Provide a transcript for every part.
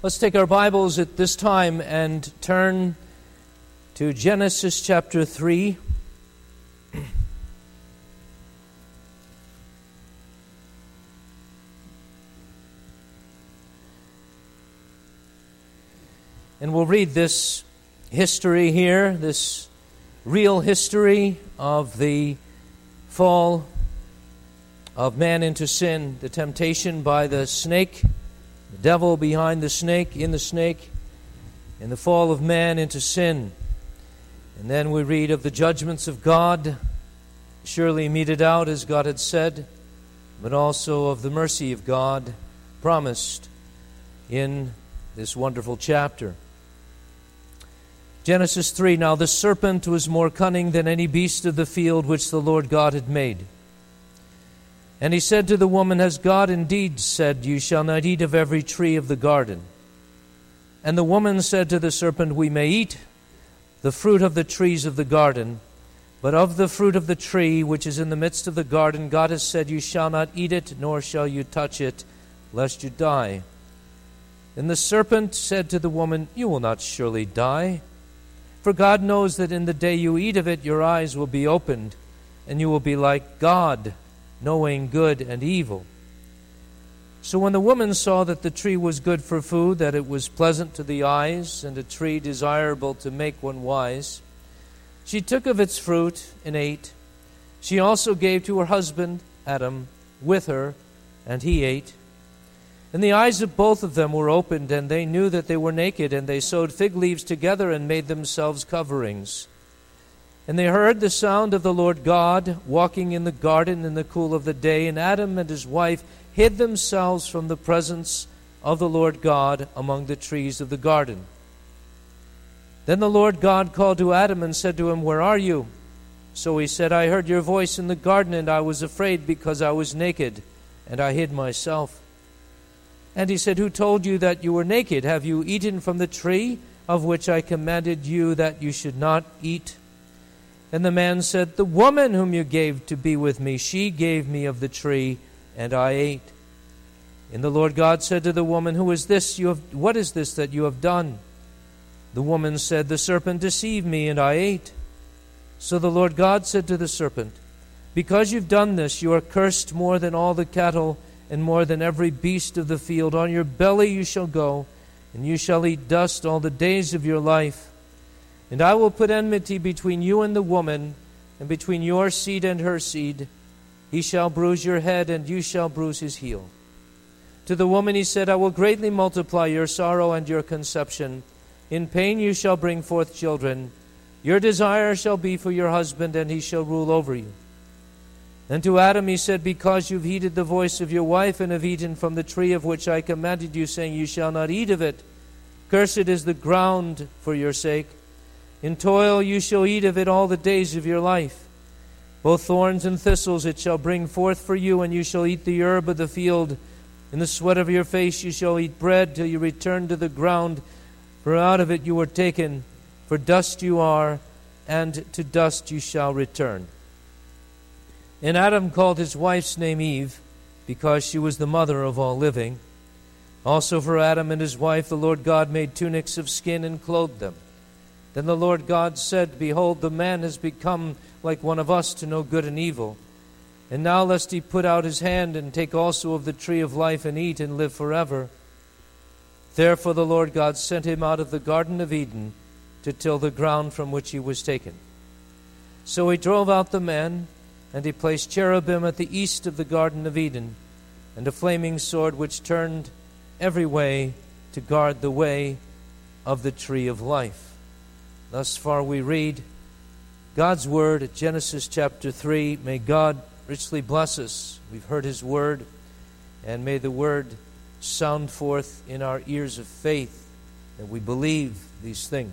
Let's take our Bibles at this time and turn to Genesis chapter 3. And we'll read this history here, this real history of the fall of man into sin, the temptation by the snake, the devil behind the snake, in the snake, and the fall of man into sin. And then we read of the judgments of God, surely meted out as God had said, but also of the mercy of God promised in this wonderful chapter. Genesis 3, Now the serpent was more cunning than any beast of the field which the Lord God had made. And he said to the woman, Has God indeed said, You shall not eat of every tree of the garden? And the woman said to the serpent, We may eat the fruit of the trees of the garden, but of the fruit of the tree which is in the midst of the garden, God has said, You shall not eat it, nor shall you touch it, lest you die. And the serpent said to the woman, You will not surely die. For God knows that in the day you eat of it, your eyes will be opened, and you will be like God, knowing good and evil. So when the woman saw that the tree was good for food, that it was pleasant to the eyes, and a tree desirable to make one wise, she took of its fruit and ate. She also gave to her husband, Adam, with her, and he ate. And the eyes of both of them were opened, and they knew that they were naked, and they sewed fig leaves together and made themselves coverings. And they heard the sound of the Lord God walking in the garden in the cool of the day, and Adam and his wife hid themselves from the presence of the Lord God among the trees of the garden. Then the Lord God called to Adam and said to him, Where are you? So he said, I heard your voice in the garden, and I was afraid because I was naked, and I hid myself. And he said, Who told you that you were naked? Have you eaten from the tree of which I commanded you that you should not eat? And the man said, The woman whom you gave to be with me, she gave me of the tree, and I ate. And the Lord God said to the woman, What is this that you have done? The woman said, The serpent deceived me, and I ate. So the Lord God said to the serpent, Because you've done this, you are cursed more than all the cattle, and more than every beast of the field. On your belly you shall go, and you shall eat dust all the days of your life. And I will put enmity between you and the woman, and between your seed and her seed. He shall bruise your head, and you shall bruise his heel. To the woman he said, I will greatly multiply your sorrow and your conception. In pain you shall bring forth children. Your desire shall be for your husband, and he shall rule over you. And to Adam he said, Because you've heeded the voice of your wife, and have eaten from the tree of which I commanded you, saying, You shall not eat of it. Cursed is the ground for your sake. In toil you shall eat of it all the days of your life. Both thorns and thistles it shall bring forth for you, and you shall eat the herb of the field. In the sweat of your face you shall eat bread till you return to the ground, for out of it you were taken. For dust you are, and to dust you shall return. And Adam called his wife's name Eve, because she was the mother of all living. Also for Adam and his wife the Lord God made tunics of skin and clothed them. Then the Lord God said, Behold, the man has become like one of us to know good and evil. And now lest he put out his hand and take also of the tree of life and eat and live forever. Therefore the Lord God sent him out of the Garden of Eden to till the ground from which he was taken. So he drove out the man, and he placed cherubim at the east of the Garden of Eden, and a flaming sword which turned every way to guard the way of the tree of life. Thus far we read God's Word at Genesis chapter 3. May God richly bless us. We've heard His Word, and may the Word sound forth in our ears of faith that we believe these things.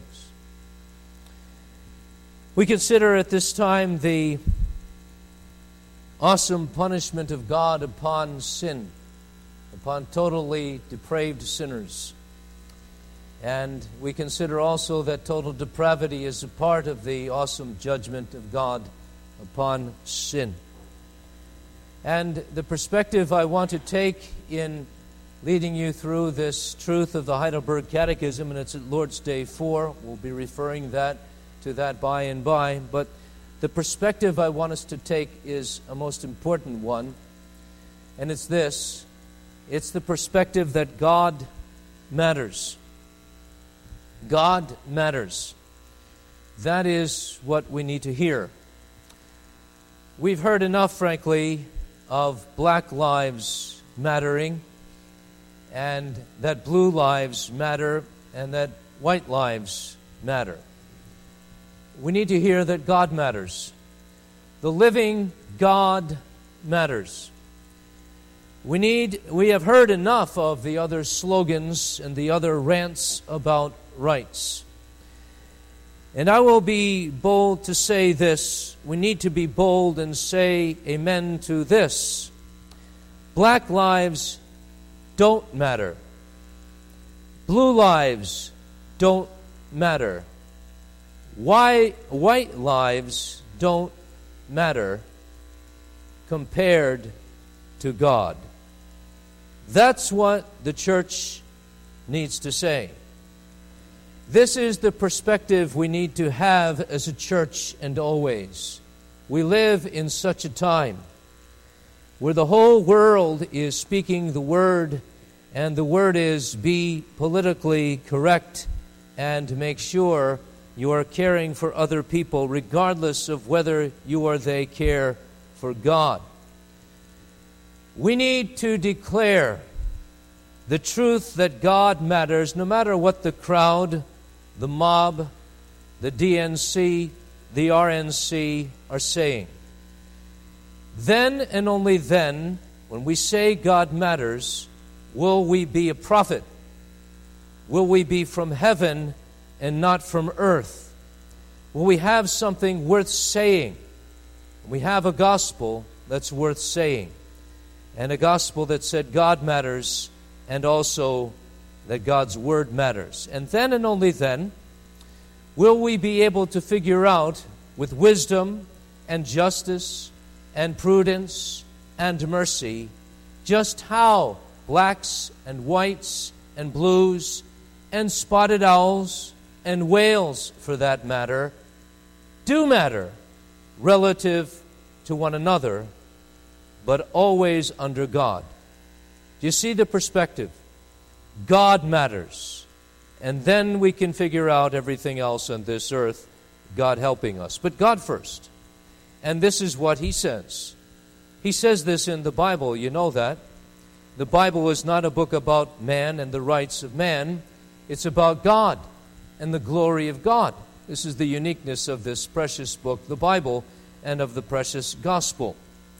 We consider at this time the awesome punishment of God upon sin, upon totally depraved sinners. And we consider also that total depravity is a part of the awesome judgment of God upon sin. And the perspective I want to take in leading you through this truth of the Heidelberg Catechism, and it's at Lord's Day 4. We'll be referring to that by and by. But the perspective I want us to take is a most important one, and it's this. It's the perspective that God matters. God matters. That is what we need to hear. We've heard enough, frankly, of black lives mattering, and that blue lives matter, and that white lives matter. We need to hear that God matters. The living God matters. We have heard enough of the other slogans and the other rants about rights. And I will be bold to say this. We need to be bold and say amen to this. Black lives don't matter. Blue lives don't matter. White lives don't matter compared to God. That's what the church needs to say. This is the perspective we need to have as a church, and always. We live in such a time where the whole world is speaking the word, and the word is be politically correct and make sure you are caring for other people, regardless of whether you or they care for God. We need to declare the truth that God matters, no matter what the crowd, the mob, the DNC, the RNC are saying. Then and only then, when we say God matters, will we be a prophet? Will we be from heaven and not from earth? Will we have something worth saying? We have a gospel that's worth saying, and a gospel that said God matters, and also that God's word matters. And then and only then will we be able to figure out with wisdom and justice and prudence and mercy just how blacks and whites and blues and spotted owls and whales, for that matter, do matter relative to one another, but always under God. Do you see the perspective? God matters. And then we can figure out everything else on this earth, God helping us. But God first. And this is what He says. He says this in the Bible, you know that. The Bible is not a book about man and the rights of man. It's about God and the glory of God. This is the uniqueness of this precious book, the Bible, and of the precious gospel.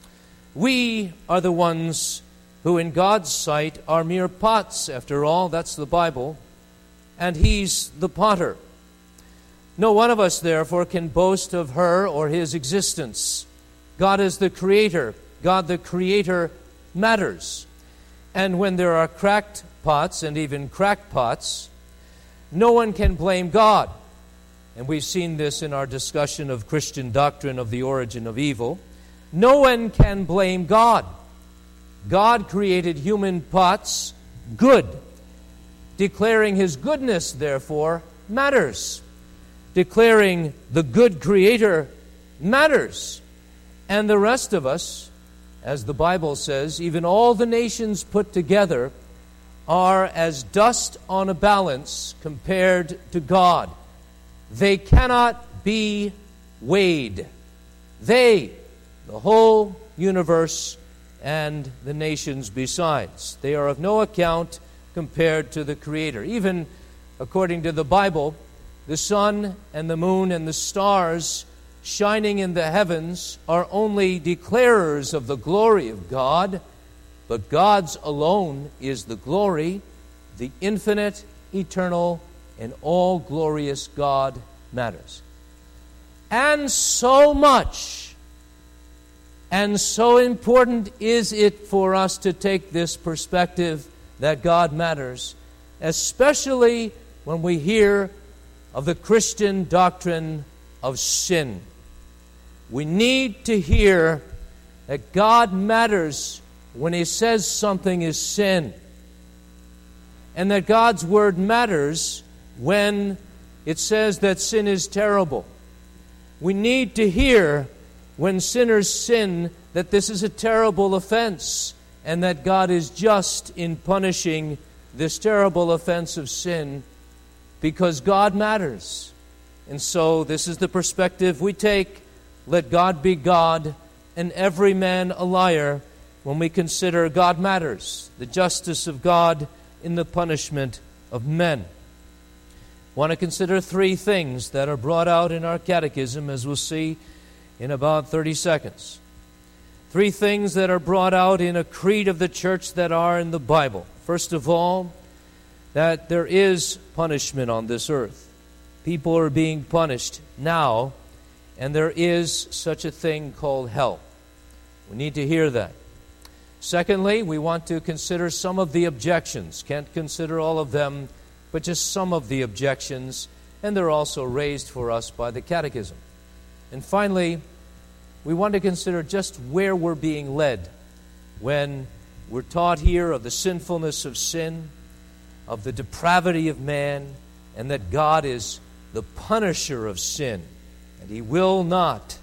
We are the ones who in God's sight are mere pots. After all, that's the Bible, and He's the potter. No one of us, therefore, can boast of her or his existence. God is the Creator. God the Creator matters. And when there are cracked pots and even crackpots, no one can blame God. And we've seen this in our discussion of Christian doctrine of the origin of evil. No one can blame God. God created human pots good. Declaring His goodness, therefore, matters. Declaring the good Creator matters. And the rest of us, as the Bible says, even all the nations put together, are as dust on a balance compared to God. They cannot be weighed. They, the whole universe, and the nations besides. They are of no account compared to the Creator. Even according to the Bible, the sun and the moon and the stars shining in the heavens are only declarers of the glory of God, but God's alone is the glory, the infinite, eternal, and all-glorious God matters. And so much and so important is it for us to take this perspective that God matters, especially when we hear of the Christian doctrine of sin. We need to hear that God matters when He says something is sin. and that God's Word matters when it says that sin is terrible. We need to hear when sinners sin that this is a terrible offense and that God is just in punishing this terrible offense of sin because God matters. And so this is the perspective we take. Let God be God and every man a liar when we consider God matters, the justice of God in the punishment of men. I want to consider three things that are brought out in our catechism, as we'll see in about 30 seconds. Three things that are brought out in a creed of the church that are in the Bible. First of all, that there is punishment on this earth. People are being punished now, and there is such a thing called hell. We need to hear that. Secondly, we want to consider some of the objections. Can't consider all of them, but just some of the objections, and they're also raised for us by the Catechism. And finally, we want to consider just where we're being led when we're taught here of the sinfulness of sin, of the depravity of man, and that God is the punisher of sin, and He will not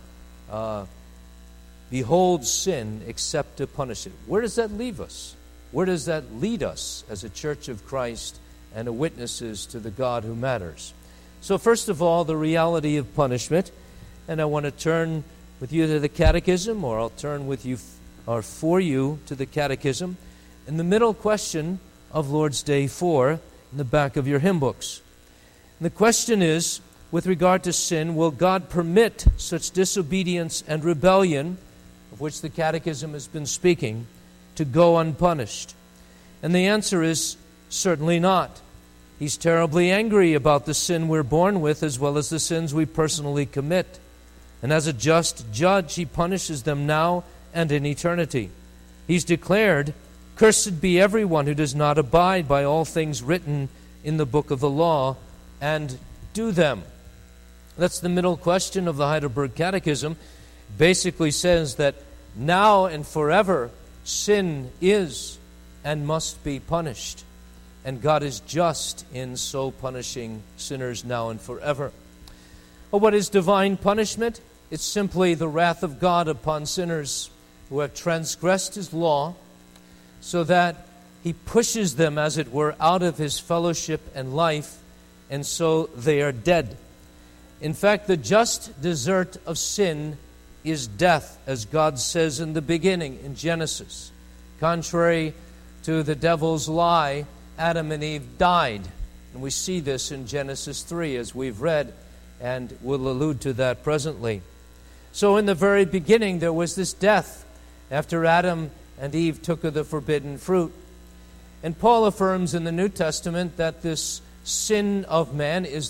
behold sin except to punish it. Where does that leave us? Where does that lead us as a church of Christ and a witnesses to the God who matters? So first of all, the reality of punishment, and I want to turn with you to the Catechism, or I'll turn with you or for you to the Catechism, in the middle question of Lord's Day 4 in the back of your hymn books. And the question is, with regard to sin, will God permit such disobedience and rebellion, of which the Catechism has been speaking, to go unpunished? And the answer is certainly not. He's terribly angry about the sin we're born with as well as the sins we personally commit. And as a just judge, He punishes them now and in eternity. He's declared, "Cursed be everyone who does not abide by all things written in the book of the law and do them." That's the middle question of the Heidelberg Catechism. Basically says that now and forever sin is and must be punished. And God is just in so punishing sinners now and forever. Well, what is divine punishment? It's simply the wrath of God upon sinners who have transgressed His law, so that He pushes them, as it were, out of His fellowship and life, and so they are dead. In fact, the just desert of sin is death, as God says in the beginning in Genesis. Contrary to the devil's lie, Adam and Eve died. And we see this in Genesis 3, as we've read, and we'll allude to that presently. So in the very beginning, there was this death after Adam and Eve took of the forbidden fruit. And Paul affirms in the New Testament that this sin of man is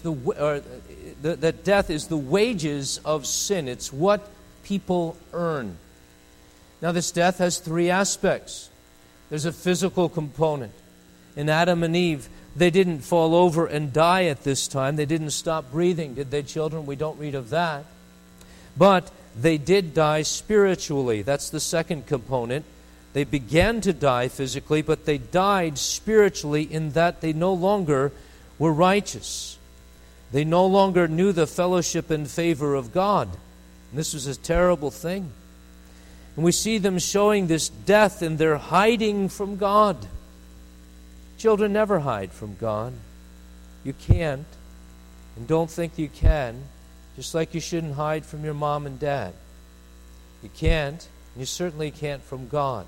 that death is the wages of sin. It's what people earn. Now, this death has three aspects. There's a physical component. In Adam and Eve, they didn't fall over and die at this time. They didn't stop breathing, did they, children? We don't read of that. But they did die spiritually. That's the second component. They began to die physically, but they died spiritually in that they no longer were righteous. They no longer knew the fellowship and favor of God. And this was a terrible thing. And we see them showing this death, and they're hiding from God. Children never hide from God. You can't, and don't think you can, just like you shouldn't hide from your mom and dad. You can't, and you certainly can't from God.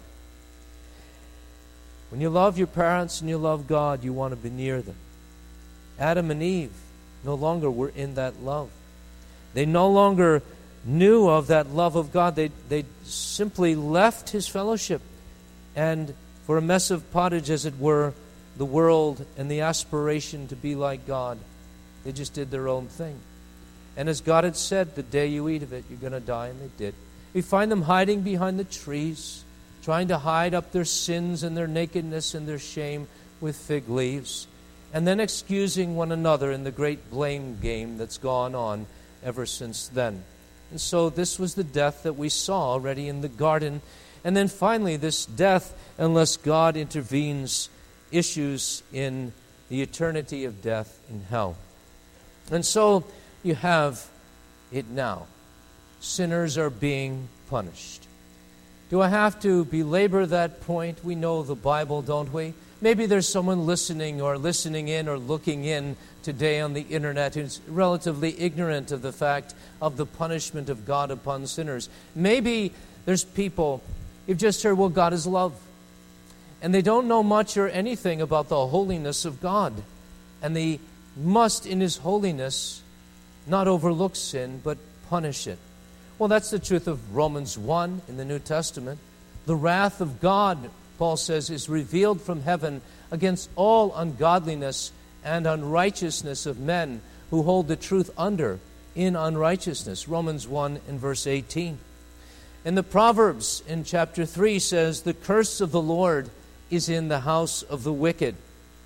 When you love your parents and you love God, you want to be near them. Adam and Eve no longer were in that love. They no longer knew of that love of God. They simply left His fellowship, and for a mess of pottage, as it were, the world and the aspiration to be like God, they just did their own thing. And as God had said, the day you eat of it, you're going to die, and they did. We find them hiding behind the trees, trying to hide up their sins and their nakedness and their shame with fig leaves, and then excusing one another in the great blame game that's gone on ever since then. And so this was the death that we saw already in the garden. And then finally, this death, unless God intervenes, issues in the eternity of death in hell. And so you have it now. Sinners are being punished. Do I have to belabor that point? We know the Bible, don't we? Maybe there's someone listening or listening in or looking in today on the internet who's relatively ignorant of the fact of the punishment of God upon sinners. Maybe there's people, you've just heard, well, God is love. And they don't know much or anything about the holiness of God. And they must, in His holiness, not overlook sin, but punish it. Well, that's the truth of Romans 1 in the New Testament. The wrath of God, Paul says, is revealed from heaven against all ungodliness and unrighteousness of men who hold the truth in unrighteousness. Romans 1 and verse 18. And the Proverbs in chapter 3 says, the curse of the Lord is in the house of the wicked.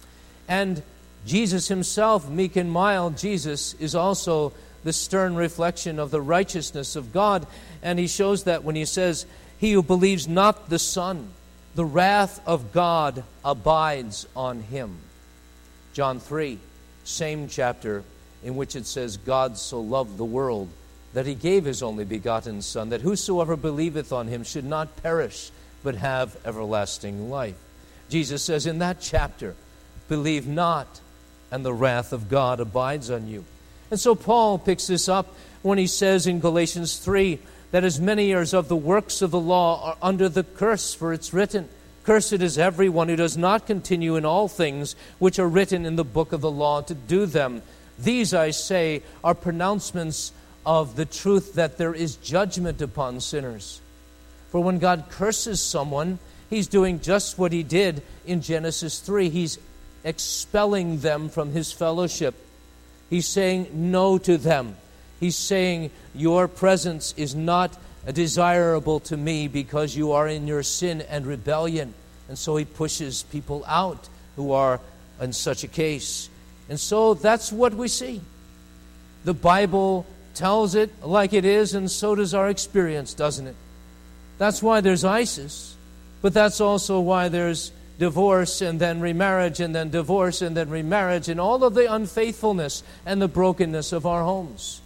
And Jesus Himself, meek and mild, Jesus is also the stern reflection of the righteousness of God. And He shows that when He says, he who believes not the Son, the wrath of God abides on him. John 3, same chapter, in which it says, God so loved the world that He gave His only begotten Son, that whosoever believeth on Him should not perish, but have everlasting life. Jesus says in that chapter, believe not, and the wrath of God abides on you. And so Paul picks this up when he says in Galatians 3 that as many as of the works of the law are under the curse, for it's written, cursed is everyone who does not continue in all things which are written in the book of the law to do them. These, I say, are pronouncements of the truth that there is judgment upon sinners. For when God curses someone, He's doing just what He did in Genesis 3. He's expelling them from His fellowship. He's saying no to them. He's saying, your presence is not desirable to me because you are in your sin and rebellion. And so He pushes people out who are in such a case. And so that's what we see. The Bible tells it like it is, and so does our experience, doesn't it? That's why there's ISIS, but that's also why there's divorce and then remarriage and then divorce and then remarriage and all of the unfaithfulness and the brokenness of our homes.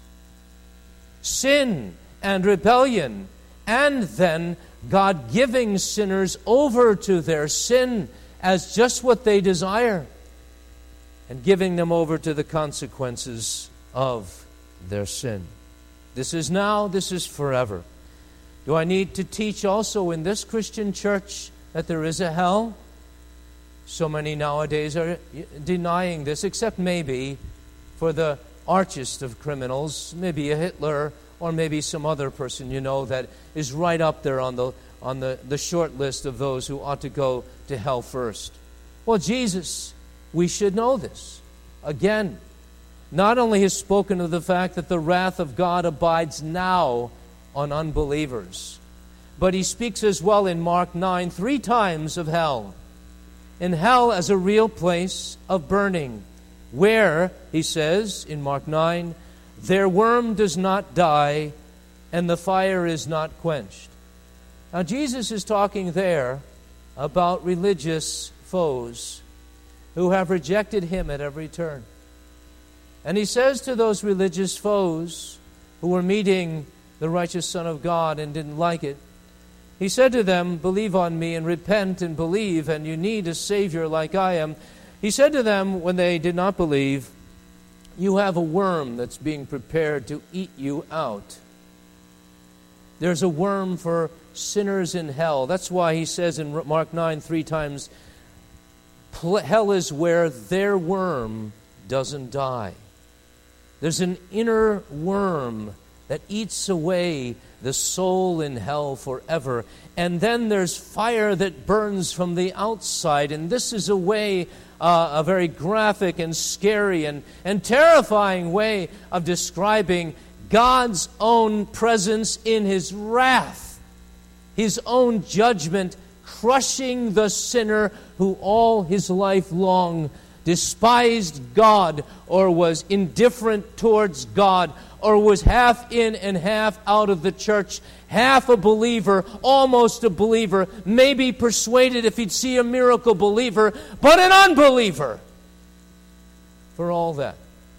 Sin and rebellion, and then God giving sinners over to their sin as just what they desire, and giving them over to the consequences of their sin. This is now, this is forever. Do I need to teach also in this Christian church that there is a hell? So many nowadays are denying this, except maybe for the archest of criminals, maybe a Hitler or maybe some other person you know that is right up there on the short list of those who ought to go to hell first. Well, Jesus, we should know this. Again, not only has spoken of the fact that the wrath of God abides now on unbelievers, but He speaks as well in Mark 9 3 times of hell. And hell as a real place of burning, where, He says in Mark 9, their worm does not die, and the fire is not quenched. Now Jesus is talking there about religious foes who have rejected Him at every turn. And He says to those religious foes who were meeting the righteous Son of God and didn't like it, He said to them, believe on me and repent and believe, and you need a Savior like I am. He said to them when they did not believe, you have a worm that's being prepared to eat you out. There's a worm for sinners in hell. That's why He says in Mark 9 3 times, hell is where their worm doesn't die. There's an inner worm that eats away the soul in hell forever. And then there's fire that burns from the outside. And this is a very graphic and scary and terrifying way of describing God's own presence in His wrath, His own judgment, crushing the sinner who all his life long despised God or was indifferent towards God or was half in and half out of the church, half a believer, almost a believer, maybe persuaded if he'd see a miracle believer, but an unbeliever. For all that,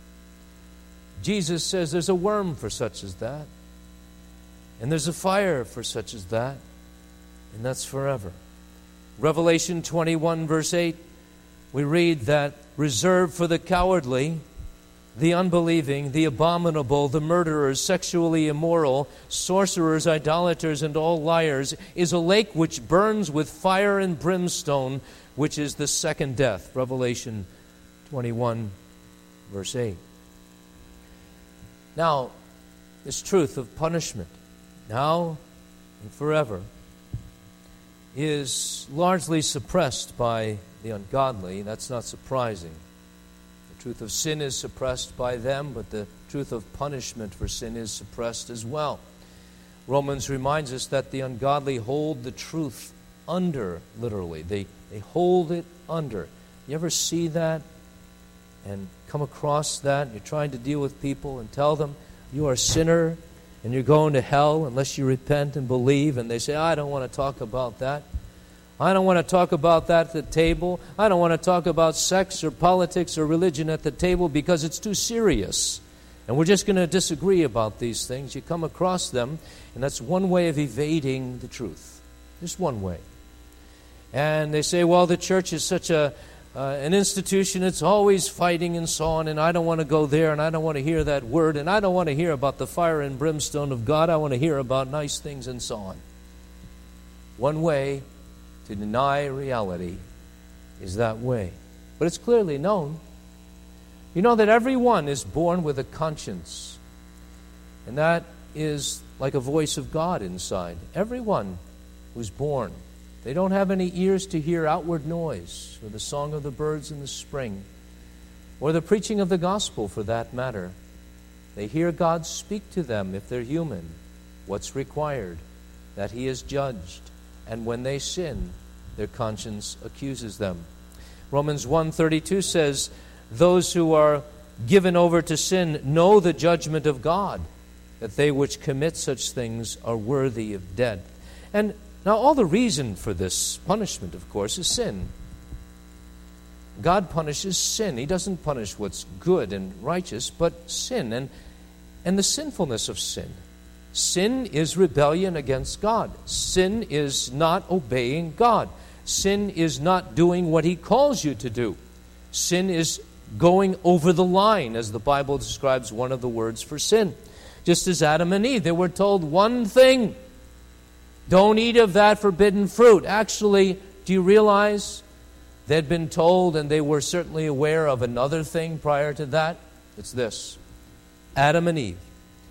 Jesus says there's a worm for such as that, and there's a fire for such as that, and that's forever. Revelation 21, verse 8, we read that reserved for the cowardly, the unbelieving, the abominable, the murderers, sexually immoral, sorcerers, idolaters, and all liars is a lake which burns with fire and brimstone, which is the second death. Revelation 21, verse 8. Now, this truth of punishment, now and forever, is largely suppressed by the ungodly. That's not surprising. The truth of sin is suppressed by them, but the truth of punishment for sin is suppressed as well. Romans reminds us that the ungodly hold the truth under, literally. They hold it under. You ever see that and come across that? You're trying to deal with people and tell them you are a sinner and you're going to hell unless you repent and believe, and they say, I don't want to talk about that. I don't want to talk about that at the table. I don't want to talk about sex or politics or religion at the table because it's too serious. And we're just going to disagree about these things. You come across them, and that's one way of evading the truth. Just one way. And they say, well, the church is such an institution, it's always fighting and so on, and I don't want to go there, and I don't want to hear that word, and I don't want to hear about the fire and brimstone of God. I want to hear about nice things and so on. One way to deny reality is that way. But it's clearly known. You know that everyone is born with a conscience. And that is like a voice of God inside. Everyone who's born. They don't have any ears to hear outward noise, or the song of the birds in the spring, or the preaching of the gospel for that matter. They hear God speak to them if they're human. What's required? That He is judged. And when they sin, their conscience accuses them. Romans 1:32 says, those who are given over to sin know the judgment of God, that they which commit such things are worthy of death. And now all the reason for this punishment, of course, is sin. God punishes sin. He doesn't punish what's good and righteous, but sin and the sinfulness of sin. Sin is rebellion against God. Sin is not obeying God. Sin is not doing what He calls you to do. Sin is going over the line, as the Bible describes one of the words for sin. Just as Adam and Eve, they were told one thing: don't eat of that forbidden fruit. Actually, do you realize they'd been told, and they were certainly aware of another thing prior to that? It's this: Adam and Eve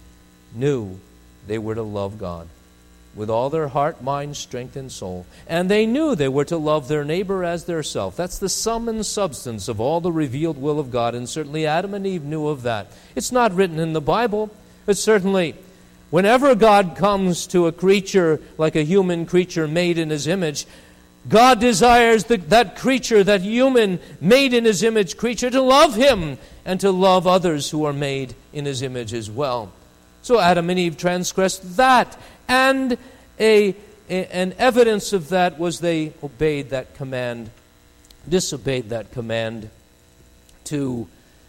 knew they were to love God with all their heart, mind, strength, and soul. And they knew they were to love their neighbor as their self. That's the sum and substance of all the revealed will of God. And certainly Adam and Eve knew of that. It's not written in the Bible, but certainly whenever God comes to a creature like a human creature made in His image, God desires that creature, that human made in His image creature, to love Him and to love others who are made in His image as well. So Adam and Eve transgressed that, and an evidence of that was they obeyed that command, disobeyed that command to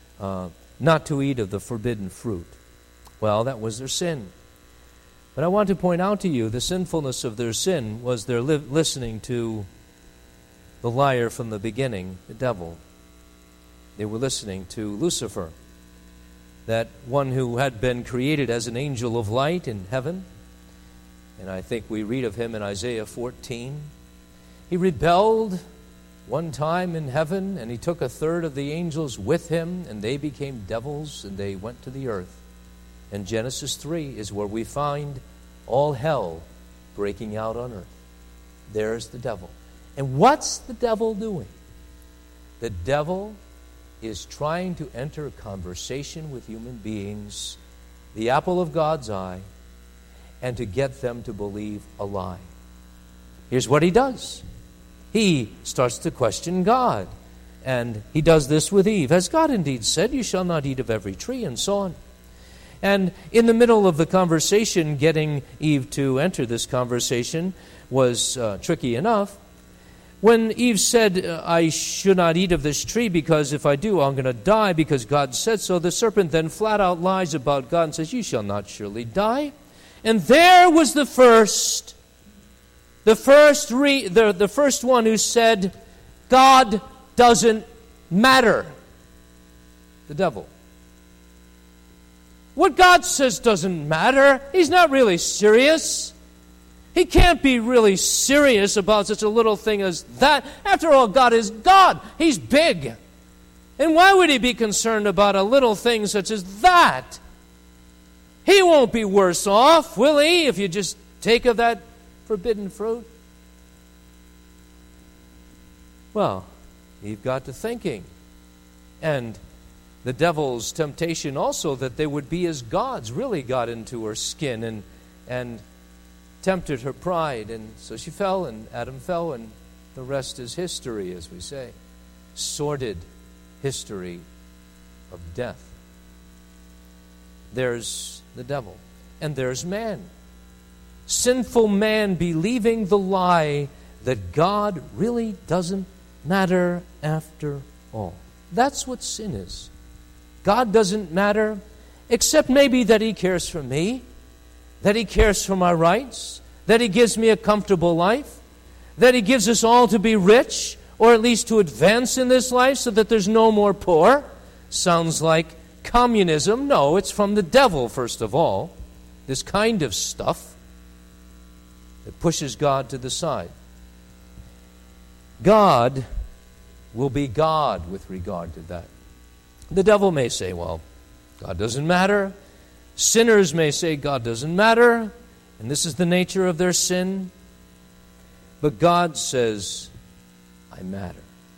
not to eat of the forbidden fruit. Well, that was their sin. But I want to point out to you the sinfulness of their sin was their listening to the liar from the beginning, the devil. They were listening to Lucifer, that one who had been created as an angel of light in heaven. And I think we read of him in Isaiah 14. He rebelled one time in heaven, and he took a third of the angels with him, and they became devils, and they went to the earth. And Genesis 3 is where we find all hell breaking out on earth. There's the devil. And what's the devil doing? The devil is trying to enter a conversation with human beings, the apple of God's eye, and to get them to believe a lie. Here's what he does. He starts to question God. And he does this with Eve. Has God indeed said, you shall not eat of every tree, and so on. And in the middle of the conversation, getting Eve to enter this conversation was tricky enough. When Eve said, I should not eat of this tree because if I do, I'm going to die because God said so, the serpent then flat out lies about God and says, you shall not surely die. And there was the first one who said, God doesn't matter. The devil. What God says doesn't matter. He's not really serious. He can't be really serious about such a little thing as that. After all, God is God. He's big. And why would he be concerned about a little thing such as that? He won't be worse off, will he, if you just take of that forbidden fruit? Well, Eve got to thinking. And the devil's temptation also that they would be as gods really got into her skin and tempted her pride. And so she fell, and Adam fell, and the rest is history, as we say. Sordid history of death. There's the devil. And there's man. Sinful man believing the lie that God really doesn't matter after all. That's what sin is. God doesn't matter, except maybe that he cares for me, that he cares for my rights, that he gives me a comfortable life, that he gives us all to be rich, or at least to advance in this life so that there's no more poor. Sounds like communism. No, it's from the devil, first of all. This kind of stuff that pushes God to the side. God will be God with regard to that. The devil may say, well, God doesn't matter. Sinners may say God doesn't matter, and this is the nature of their sin. But God says, I matter.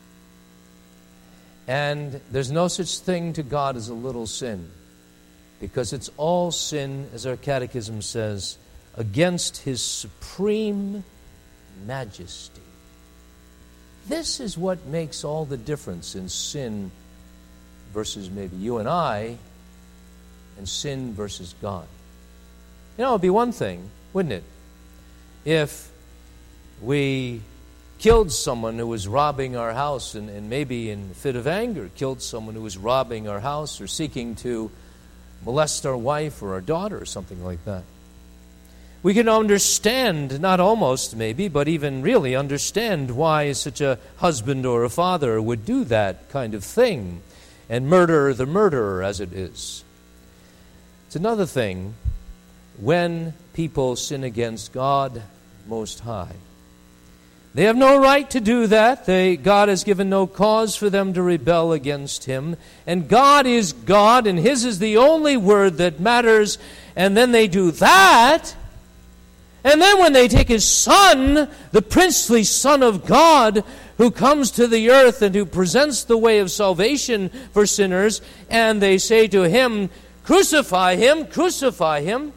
And there's no such thing to God as a little sin, because it's all sin, as our catechism says, against his supreme majesty. This is what makes all the difference in sin versus maybe you and I, and sin versus God. You know, it would be one thing, wouldn't it, if we killed someone who was robbing our house and maybe in a fit of anger killed someone who was robbing our house or seeking to molest our wife or our daughter or something like that. We can understand, not almost maybe, but even really understand why such a husband or a father would do that kind of thing and murder the murderer as it is. It's another thing when people sin against God Most High. They have no right to do that. God has given no cause for them to rebel against him. And God is God, and his is the only word that matters. And then they do that. And then when they take his Son, the princely Son of God, who comes to the earth and who presents the way of salvation for sinners, and they say to him, crucify him, crucify him.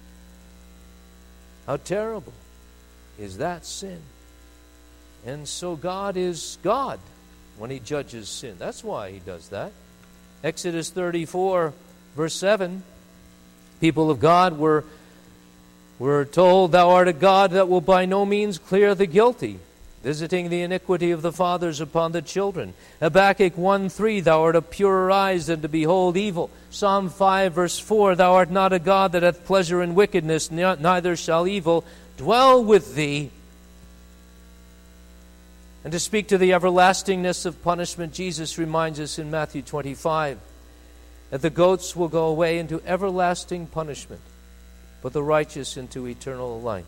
How terrible is that sin? And so God is God when he judges sin. That's why he does that. Exodus 34, verse 7, people of God were told, thou art a God that will by no means clear the guilty, visiting the iniquity of the fathers upon the children. Habakkuk 1:3, thou art of purer eyes than to behold evil. Psalm 5, verse 4, thou art not a God that hath pleasure in wickedness, neither shall evil dwell with thee. And to speak to the everlastingness of punishment, Jesus reminds us in Matthew 25 that the goats will go away into everlasting punishment, but the righteous into eternal life.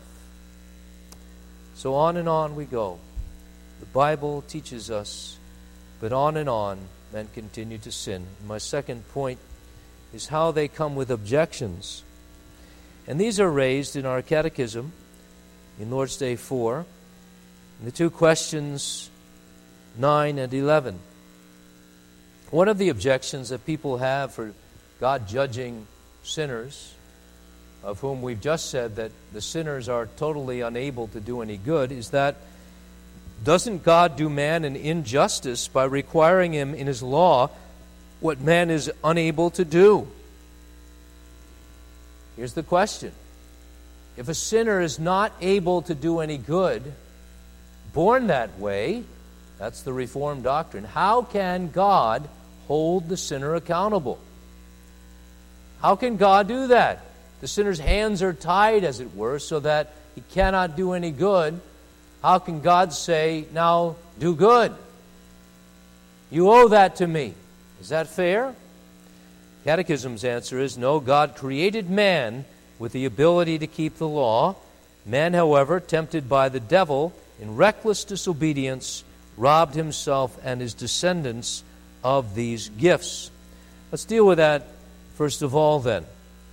So on and on we go. The Bible teaches us, but on and on men continue to sin. My second point is how they come with objections. And these are raised in our catechism in Lord's Day 4. The two questions 9 and 11. One of the objections that people have for God judging sinners, of whom we've just said that the sinners are totally unable to do any good, is that Doesn't God do man an injustice by requiring him in his law what man is unable to do? Here's the question. If a sinner is not able to do any good, born that way, that's the Reformed doctrine, how can God hold the sinner accountable? How can God do that? The sinner's hands are tied, as it were, so that he cannot do any good. How can God say, now do good? You owe that to me. Is that fair? Catechism's answer is no. God created man with the ability to keep the law. Man, however, tempted by the devil in reckless disobedience, robbed himself and his descendants of these gifts. Let's deal with that first of all then.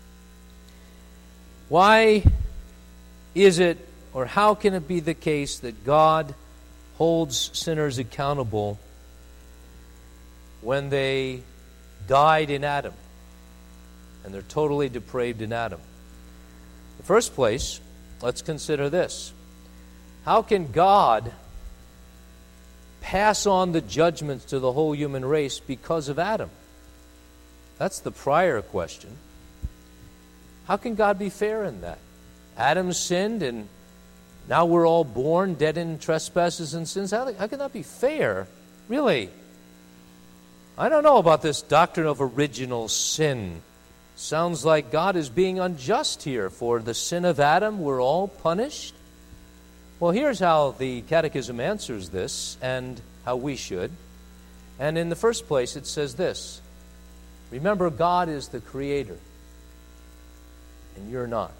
Why is it, or how can it be the case that God holds sinners accountable when they died in Adam and they're totally depraved in Adam? In the first place, let's consider this. How can God pass on the judgments to the whole human race because of Adam? That's the prior question. How can God be fair in that? Adam sinned and now we're all born dead in trespasses and sins. How can that be fair? Really? I don't know about this doctrine of original sin. Sounds like God is being unjust here. For the sin of Adam, we're all punished. Well, here's how the Catechism answers this and how we should. And in the first place, it says this. Remember, God is the creator, and you're not.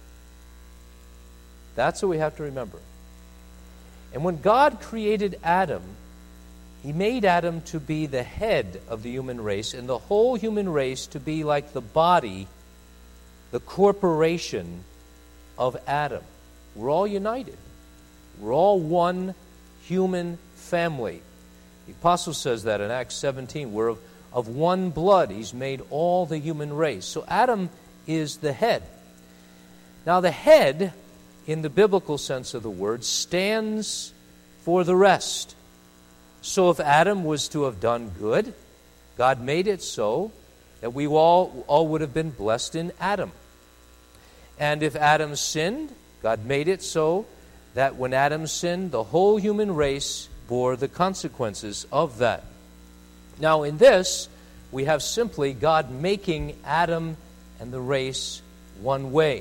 That's what we have to remember. And when God created Adam, He made Adam to be the head of the human race, and the whole human race to be like the body, the corporation of Adam. We're all united. We're all one human family. The apostle says that in Acts 17. We're of one blood. He's made all the human race. So Adam is the head. Now the head, in the biblical sense of the word, stands for the rest. So if Adam was to have done good, God made it so that we all would have been blessed in Adam. And if Adam sinned, God made it so that when Adam sinned, the whole human race bore the consequences of that. Now in this, we have simply God making Adam and the race one way.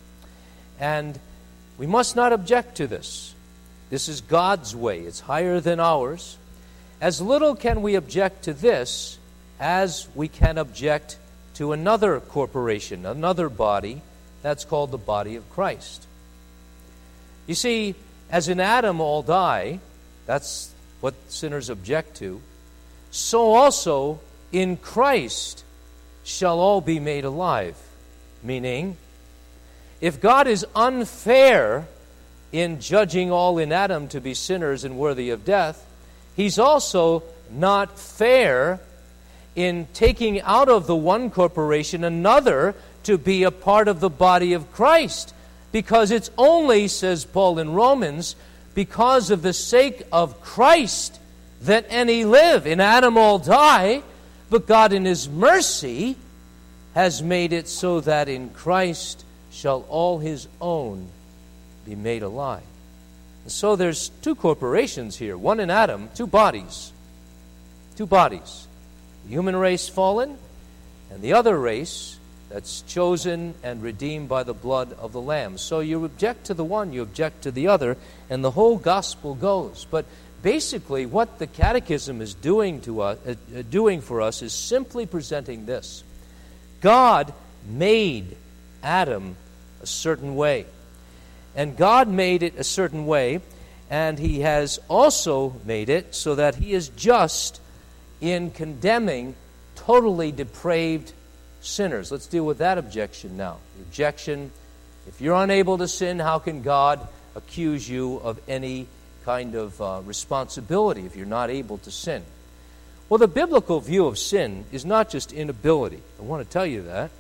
And we must not object to this. This is God's way. It's higher than ours. As little can we object to this as we can object to another corporation, another body, that's called the body of Christ. You see, as in Adam all die, that's what sinners object to, so also in Christ shall all be made alive. Meaning, if God is unfair in judging all in Adam to be sinners and worthy of death, He's also not fair in taking out of the one corporation another to be a part of the body of Christ. Because it's only, says Paul in Romans, because of the sake of Christ that any live. In Adam all die, but God in His mercy has made it so that in Christ shall all His own be made alive. And so there's two corporations here. One in Adam, two bodies. Two bodies. The human race fallen, and the other race that's chosen and redeemed by the blood of the Lamb. So you object to the one, you object to the other, and the whole gospel goes. But basically what the Catechism is doing for us is simply presenting this. God made Adam a certain way. And God made it a certain way, and He has also made it so that He is just in condemning totally depraved sinners. Let's deal with that objection now. The objection, if you're unable to sin, how can God accuse you of any kind of responsibility if you're not able to sin? Well, the biblical view of sin is not just inability. I want to tell you that.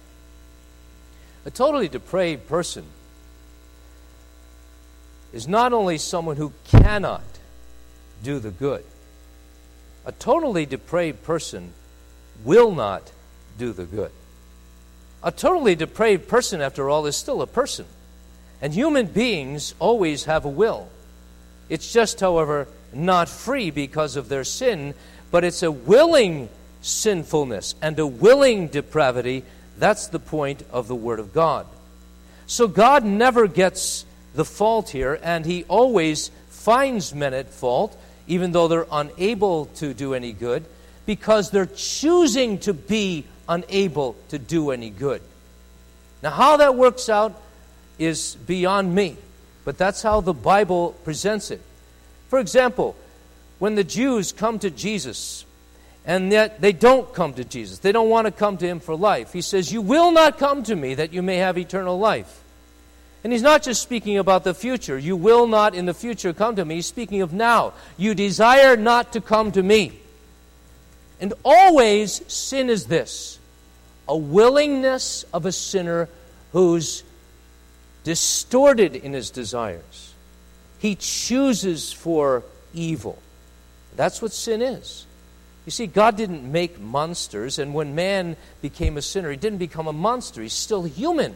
A totally depraved person is not only someone who cannot do the good. A totally depraved person will not do the good. A totally depraved person, after all, is still a person. And human beings always have a will. It's just, however, not free because of their sin, but it's a willing sinfulness and a willing depravity. That's the point of the Word of God. So God never gets the fault here, and He always finds men at fault, even though they're unable to do any good, because they're choosing to be unable to do any good. Now, how that works out is beyond me, but that's how the Bible presents it. For example, when the Jews come to Jesus, and yet they don't come to Jesus, they don't want to come to Him for life. He says, "You will not come to me that you may have eternal life." And He's not just speaking about the future. You will not in the future come to me. He's speaking of now. You desire not to come to me. And always sin is this: a willingness of a sinner who's distorted in his desires. He chooses for evil. That's what sin is. You see, God didn't make monsters, and when man became a sinner, he didn't become a monster. He's still human.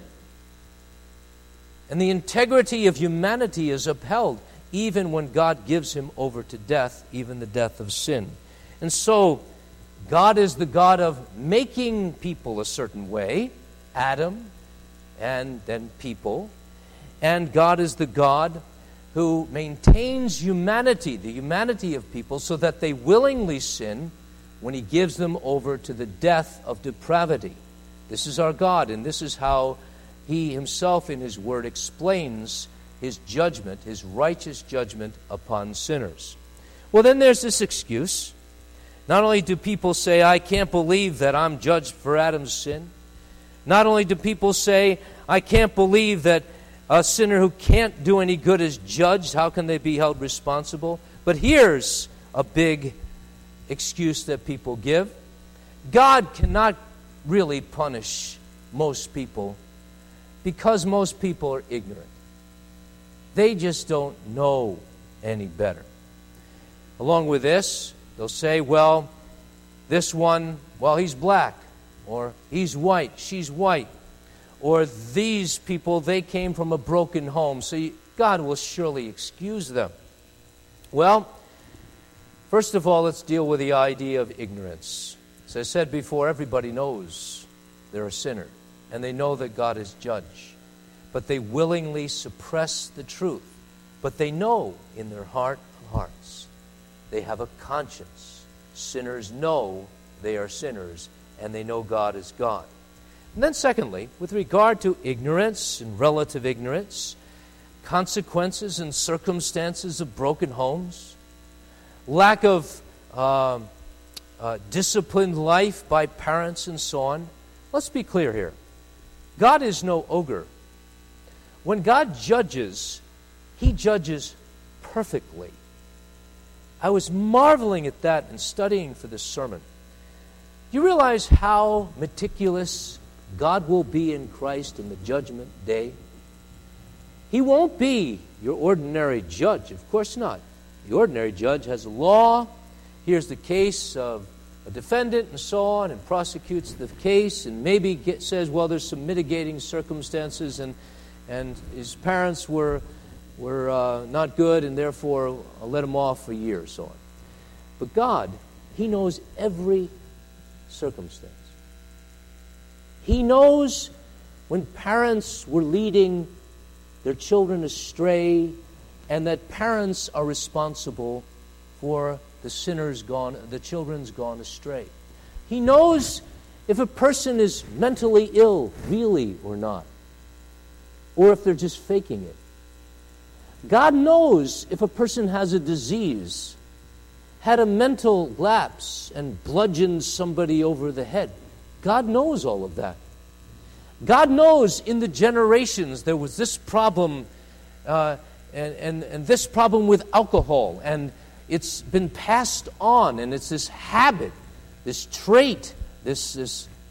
And the integrity of humanity is upheld even when God gives him over to death, even the death of sin. And so, God is the God of making people a certain way, Adam, and then people. And God is the God who maintains humanity, the humanity of people, so that they willingly sin when He gives them over to the death of depravity. This is our God, and this is how He Himself in His Word explains His judgment, His righteous judgment upon sinners. Well, then there's this excuse. Not only do people say, "I can't believe that I'm judged for Adam's sin," not only do people say, "I can't believe that a sinner who can't do any good is judged. How can they be held responsible?" But here's a big excuse that people give. God cannot really punish most people because most people are ignorant. They just don't know any better. Along with this, they'll say, "Well, this one, well, he's black," or "he's white, she's white," or "these people, they came from a broken home, so God will surely excuse them." Well, first of all, let's deal with the idea of ignorance. As I said before, everybody knows they're a sinner, and they know that God is judge. But they willingly suppress the truth. But they know in their heart of hearts, they have a conscience. Sinners know they are sinners, and they know God is God. And then secondly, with regard to ignorance and relative ignorance, consequences and circumstances of broken homes, lack of disciplined life by parents and so on, let's be clear here. God is no ogre. When God judges, He judges perfectly. I was marveling at that and studying for this sermon. You realize how meticulous God will be in Christ in the judgment day? He won't be your ordinary judge. Of course not. The ordinary judge has a law, hears the case of a defendant and so on, and prosecutes the case, and maybe says, well, there's some mitigating circumstances, and his parents were not good, and therefore I'll let him off for a year or so on. But God, He knows every circumstance. He knows when parents were leading their children astray, and that parents are responsible for the children's gone astray. He knows if a person is mentally ill, really or not, or if they're just faking it. God knows if a person has a disease, had a mental lapse, and bludgeoned somebody over the head. God knows all of that. God knows in the generations there was this problem and this problem with alcohol, and it's been passed on, and it's this habit, this trait, this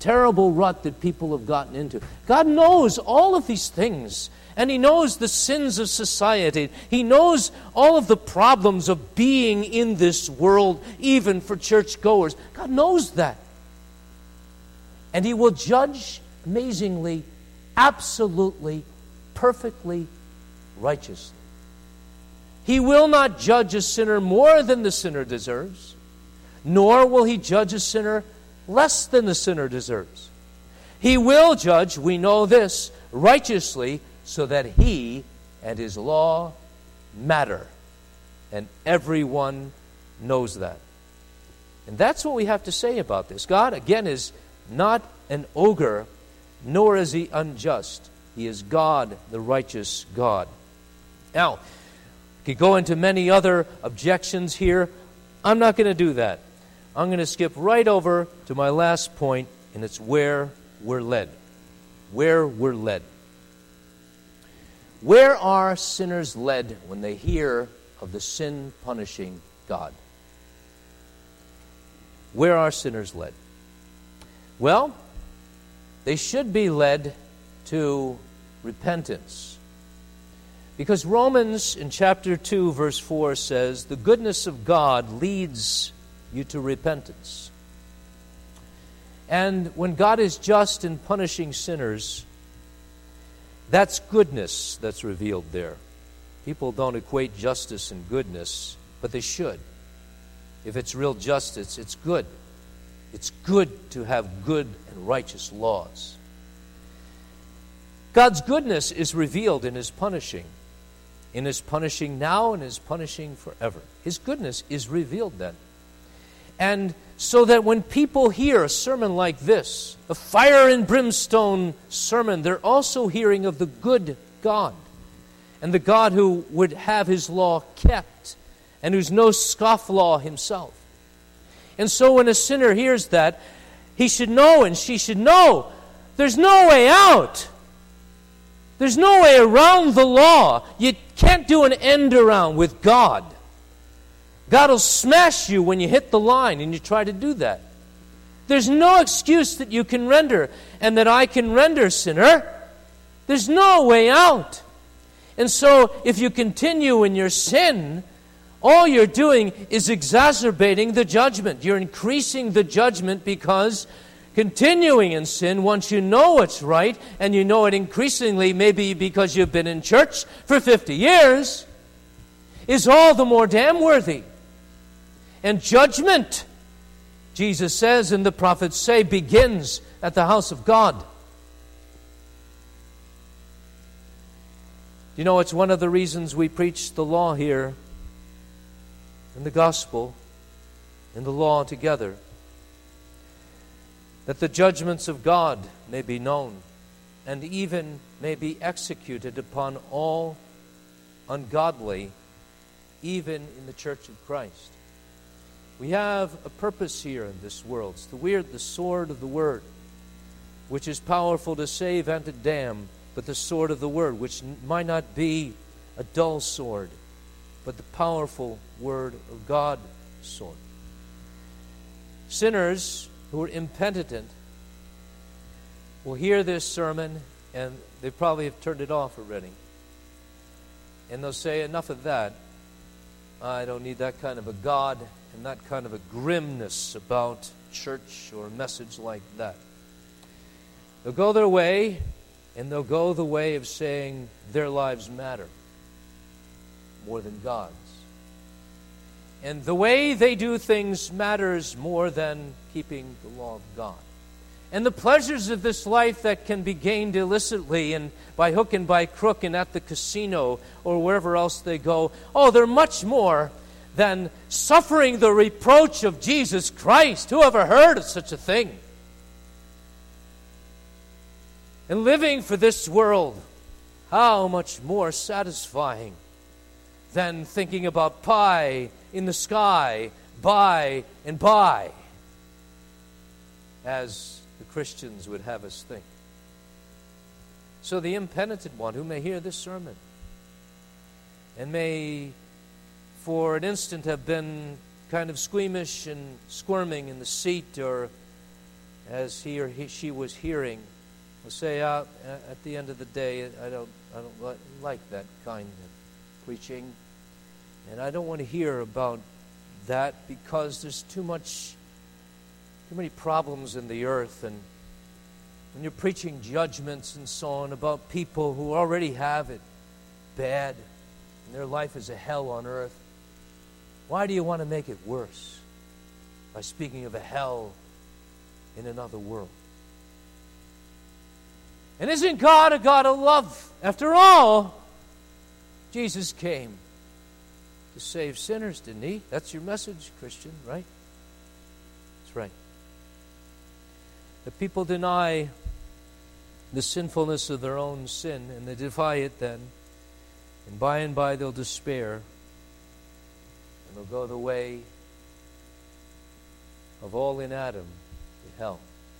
terrible rut that people have gotten into. God knows all of these things. And He knows the sins of society. He knows all of the problems of being in this world, even for churchgoers. God knows that. And He will judge amazingly, absolutely, perfectly, righteously. He will not judge a sinner more than the sinner deserves, nor will He judge a sinner less than the sinner deserves. He will judge, we know this, righteously, so that He and His law matter. And everyone knows that. And that's what we have to say about this. God, again, is not an ogre, nor is He unjust. He is God, the righteous God. Now, we could go into many other objections here. I'm not going to do that. I'm going to skip right over to my last point, and it's where we're led. Where we're led. Where are sinners led when they hear of the sin-punishing God? Where are sinners led? Well, they should be led to repentance. Because Romans in chapter 2, verse 4 says, the goodness of God leads you to repentance. And when God is just in punishing sinners, that's goodness that's revealed there. People don't equate justice and goodness, but they should. If it's real justice, it's good. It's good to have good and righteous laws. God's goodness is revealed in His punishing. In His punishing now and His punishing forever. His goodness is revealed then. And so that when people hear a sermon like this, a fire and brimstone sermon, they're also hearing of the good God. And the God who would have His law kept, and who's no scofflaw Himself. And so when a sinner hears that, he should know and she should know there's no way out. There's no way around the law. You can't do an end around with God. God will smash you when you hit the line and you try to do that. There's no excuse that you can render and that I can render, sinner. There's no way out. And so if you continue in your sin, all you're doing is exacerbating the judgment. You're increasing the judgment because continuing in sin, once you know what's right, and you know it increasingly, maybe because you've been in church for 50 years, is all the more damn worthy. And judgment, Jesus says and the prophets say, begins at the house of God. You know, it's one of the reasons we preach the law here, and the gospel, and the law together. That the judgments of God may be known, and even may be executed upon all ungodly, even in the church of Christ. We have a purpose here in this world. It's the sword of the Word, which is powerful to save and to damn, but the sword of the Word, which might not be a dull sword, but the powerful Word of God sword. Sinners who are impenitent will hear this sermon, and they probably have turned it off already. And they'll say, enough of that. I don't need that kind of a God and that kind of a grimness about church or a message like that. They'll go their way, and they'll go the way of saying their lives matter more than God's. And the way they do things matters more than keeping the law of God. And the pleasures of this life that can be gained illicitly and by hook and by crook and at the casino or wherever else they go, they're much more than suffering the reproach of Jesus Christ. Who ever heard of such a thing? And living for this world, how much more satisfying than thinking about pie in the sky, by and by, as the Christians would have us think. So the impenitent one who may hear this sermon and may for an instant have been kind of squeamish and squirming in the seat or as she was hearing, will say, at the end of the day, I don't like that kind of preaching, and I don't want to hear about that because there's too many problems in the earth, and when you're preaching judgments and so on about people who already have it bad, and their life is a hell on earth, why do you want to make it worse by speaking of a hell in another world? And isn't God a God of love? After all, Jesus came to save sinners, didn't he? That's your message, Christian, right? That's right. The people deny the sinfulness of their own sin, and they defy it then, and by they'll despair, and they'll go the way of all in Adam to hell.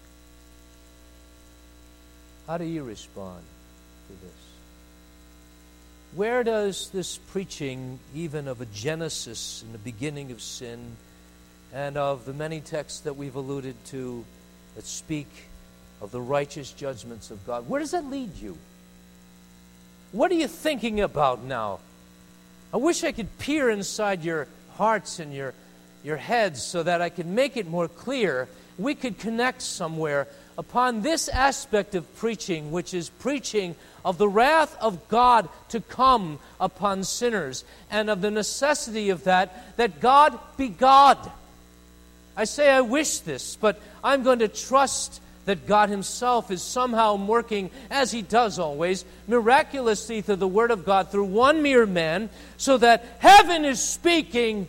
How do you respond to this? Where does this preaching, even of a genesis in the beginning of sin, and of the many texts that we've alluded to that speak of the righteous judgments of God, where does that lead you? What are you thinking about now? I wish I could peer inside your hearts and your heads so that I could make it more clear. We could connect somewhere upon this aspect of preaching, which is preaching of the wrath of God to come upon sinners, and of the necessity of that God be God. I say I wish this, but I'm going to trust that God Himself is somehow working, as He does always, miraculously through the Word of God, through one mere man, so that heaven is speaking,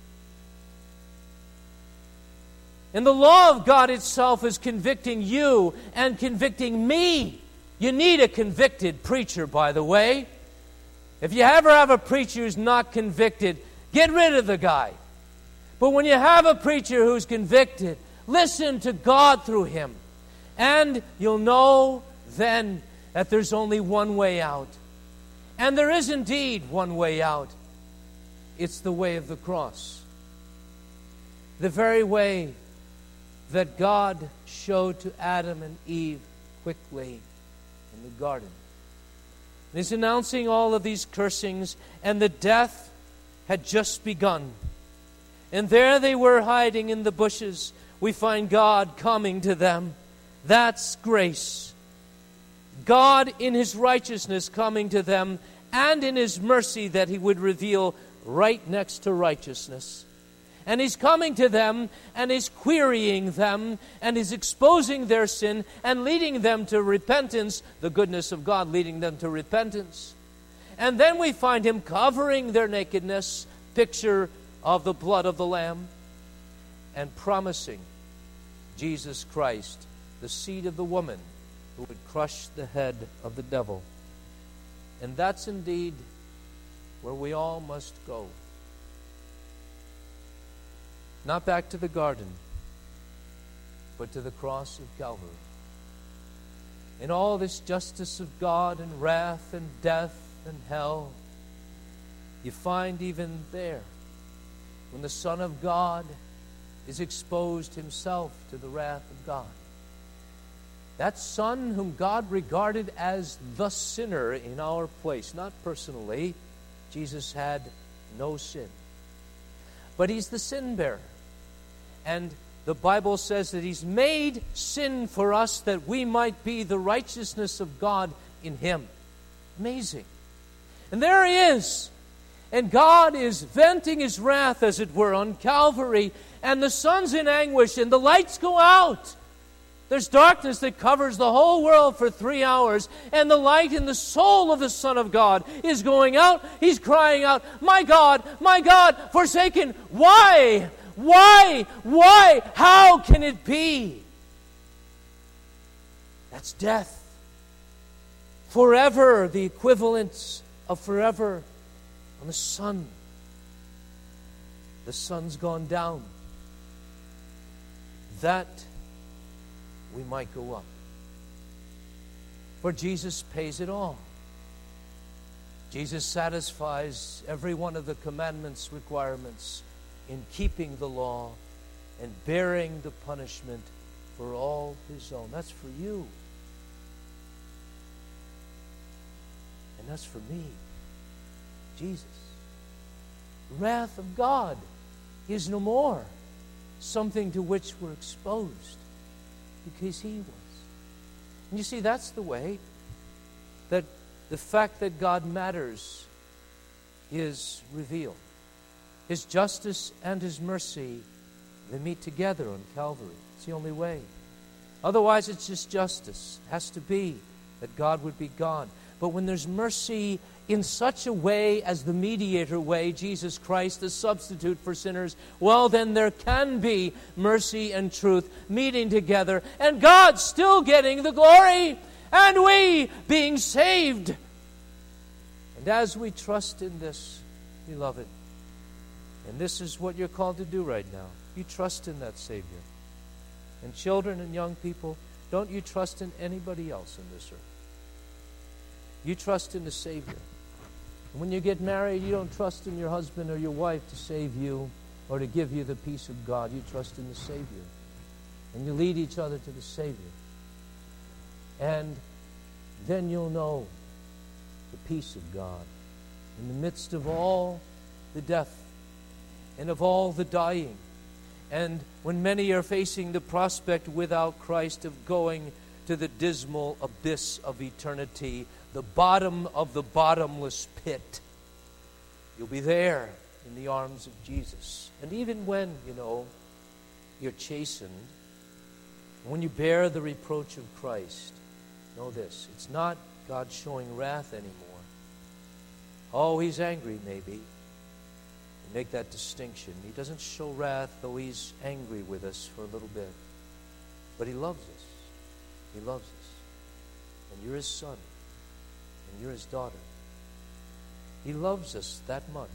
and the law of God itself is convicting you and convicting me. You need a convicted preacher, by the way. If you ever have a preacher who's not convicted, get rid of the guy. But when you have a preacher who's convicted, listen to God through him. And you'll know then that there's only one way out. And there is indeed one way out. It's the way of the cross. The very way that God showed to Adam and Eve quickly in the garden. And He's announcing all of these cursings, and the death had just begun. And there they were hiding in the bushes. We find God coming to them. That's grace. God in His righteousness coming to them, and in His mercy that He would reveal right next to righteousness. And He's coming to them, and He's querying them, and He's exposing their sin and leading them to repentance, the goodness of God leading them to repentance. And then we find Him covering their nakedness, picture of the blood of the Lamb, and promising Jesus Christ, the seed of the woman, who would crush the head of the devil. And that's indeed where we all must go. Not back to the garden, but to the cross of Calvary. In all this justice of God and wrath and death and hell, you find even there, when the Son of God is exposed Himself to the wrath of God. That Son whom God regarded as the sinner in our place, not personally. Jesus had no sin. But He's the sin bearer. And the Bible says that He's made sin for us that we might be the righteousness of God in Him. Amazing. And there He is. And God is venting His wrath, as it were, on Calvary. And the sun's in anguish and the lights go out. There's darkness that covers the whole world for 3 hours, and the light in the soul of the Son of God is going out. He's crying out, my God, forsaken, why? Why? Why? How can it be? That's death. Forever, the equivalent of forever on the sun. The sun's gone down. That we might go up. For Jesus pays it all. Jesus satisfies every one of the commandments' requirements in keeping the law and bearing the punishment for all his own. That's for you. And that's for me. Jesus. The wrath of God is no more something to which we're exposed because he was. And you see, that's the way that the fact that God matters is revealed. His justice and his mercy, they meet together on Calvary. It's the only way. Otherwise, it's just justice. It has to be that God would be God. But when there's mercy in such a way as the mediator way, Jesus Christ, the substitute for sinners, well, then there can be mercy and truth meeting together, and God still getting the glory, and we being saved. And as we trust in this, beloved, and this is what you're called to do right now, you trust in that Savior. And children and young people, don't you trust in anybody else in this earth. You trust in the Savior. And when you get married, you don't trust in your husband or your wife to save you or to give you the peace of God. You trust in the Savior. And you lead each other to the Savior. And then you'll know the peace of God in the midst of all the death and of all the dying. And when many are facing the prospect without Christ of going to the dismal abyss of eternity, the bottom of the bottomless pit, you'll be there in the arms of Jesus. And even when, you're chastened, when you bear the reproach of Christ, know this, it's not God showing wrath anymore. Oh, he's angry maybe. Make that distinction. He doesn't show wrath, though he's angry with us for a little bit. But he loves us. He loves us. And you're his son. And you're his daughter. He loves us that much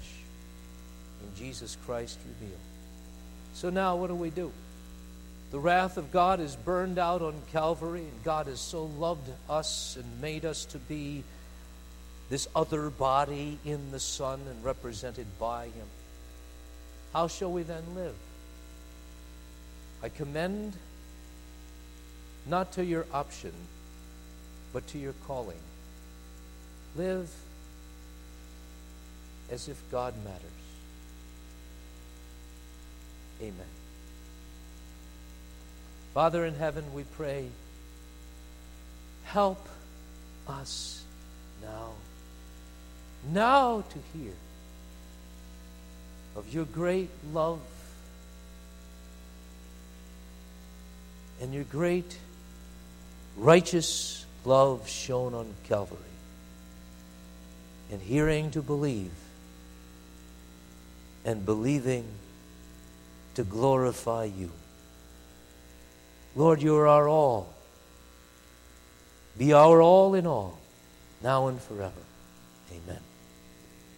in Jesus Christ revealed. So now what do? The wrath of God is burned out on Calvary, and God has so loved us and made us to be this other body in the Son and represented by him. How shall we then live? I commend not to your option, but to your calling. Live as if God matters. Amen. Father in heaven, we pray, help us now to hear of your great love and your great righteous love shown on Calvary, and hearing to believe, and believing to glorify you. Lord, you are our all. Be our all in all, now and forever. Amen.